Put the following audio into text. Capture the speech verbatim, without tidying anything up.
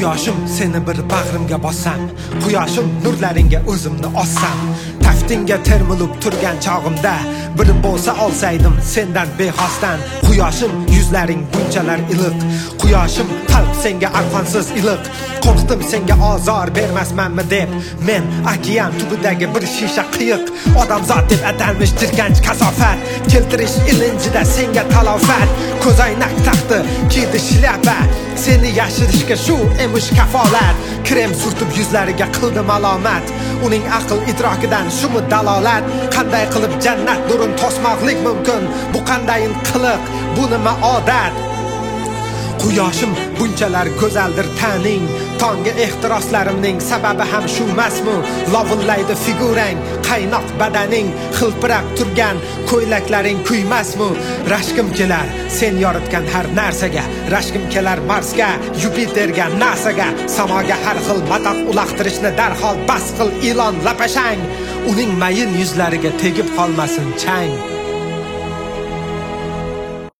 Quyoshim seni bir bag'rimga bossam, quyoshim nurlaringga o'zimni ossam, taftingga termilib turgan chog'imda bir bo'lsa olsaydim sendan bexosdan. Quyoshim yuzlaring bunchalar iliq, quyoshim qalb senga arqonsiz iliq. Qo'rqdim senga ozor bermasmanmi deb, men okean tubidagi bir shisha qiyiq. Odamzod deb atalmish jirkanch kasofat, keltirish ilinjida senga talofat. Ko'zoynak taqdi, kiydi shlyapa, seni yashirishga shu emish kafolat. Krem surtib yuzlariga qildim alomat, uning aql idrokidan shumi dalolat. Qanday qilib jannat nurin tosmoqlik mumkin, bu qandayin qiliq, bu nima odat? Quyoshim bunchalar go'zaldir taning, tonga ehtiroslarimning sababi ham shu emasmi? Lovullaydi figurang, qaynoq badaning, xilpirab turgan ko'ylaklaring kuymasmi? Rashkim kelar sen yoritgan har narsaga, rashkim kelar Marsga, Yupiterga, NASAga, samoga har xil matoq uloqtirishni darhol bas qil, ilon lapashang, uning mayin yuzlariga tegib qolmasin chang.